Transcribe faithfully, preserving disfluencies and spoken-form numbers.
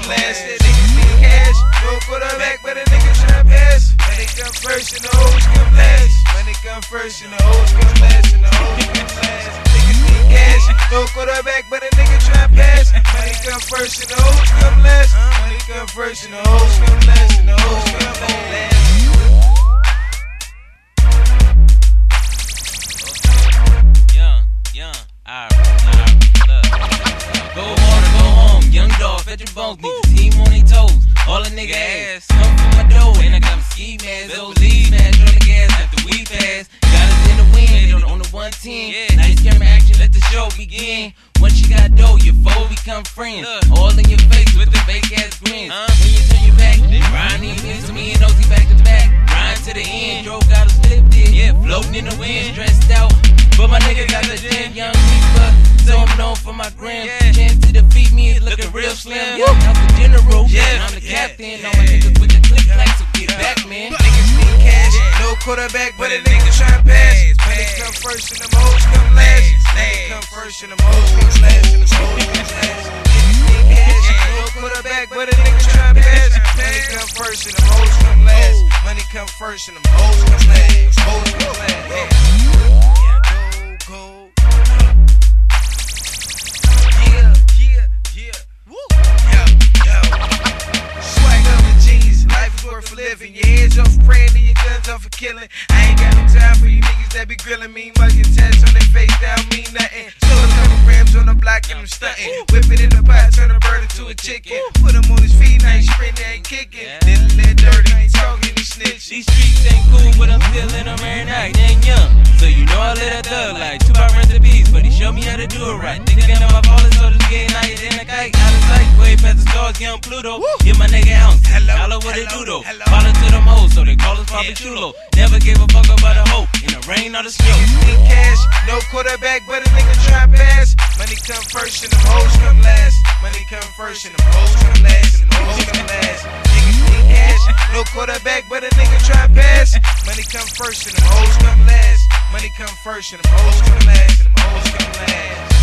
last. That niggas need cash, no quarterback, but a nigga try pass. Money come first and the hoes come last. Money come first and the hoes come last. And the hoes come last. Niggas need cash, no quarterback, but a nigga try pass. Money come first and the hoes come last. Money come first and the hoes come last. And the hoes come last. Young, I look. Go hard or go home, young dog, fetch your bones, need the team on their toes. All a nigga ass, come for my dough, and I got my ski mask, those leaves, smash on the gas after we pass. Got us in the wind, on the one ten. Nice camera action, let the show begin. Once you got dough, your foe become friends. All in your face with the fake ass grins. When you turn your back, then Ryan needs me and Nosey back to back. Ryan to the end, drove got us lifted, yeah, floating in the wind, stressed out. But my nigga got the damn young reaper, so I'm known for my gram. Yeah. Chance to defeat me is looking real slim. Yeah. I'm the general, yeah. I'm the captain. Yeah. All my niggas with the click clack, so get back, man. Niggas need cash, no quarterback, but a nigga try pass. Money come first and the hoes come last. Money come first and the hoes come last. And the hoes come last. Niggas need cash, no quarterback, but a nigga try pass. Money come first and the hoes come last. Money come first and the hoes come last. Hoes come last. Yeah. Go, yeah, yeah, yeah, woo, yo, yo. Swag up the jeans, life is worth living. Your hands off for praying and your guns off for killing. I ain't got no time for you niggas that be grilling me. Mugging tats on their face, that don't mean nothing. Sold a couple grams on the block and I'm stunting. Whip it in the pot, turn a bird into a chicken. Put him on his feet, now he sprinting, ain't kicking. Little let dirty, ain't talking, he snitch. These streets ain't cool, but I'm still in them every night. They ain't young, so you know I let a thug like Tupac recipes, but he showed me how to do it right. Thinking of my ballin', so this game nice in the kite. Out of sight, way past the stars, young Pluto. Give my nigga ounce, holla what it do though. Follow to them hoes, so they call us Papa Chulo. Never gave a fuck about a hoe, in the rain or the snow. Need cash, no quarterback, but a nigga try pass. Money come first and the hoes come last. Money come first and the hoes come last. And the hoes come last. Niggas need cash, no quarterback, but a nigga try pass. Money come first and the hoes come last. Money come first and the hoes come last. And the hoes come last.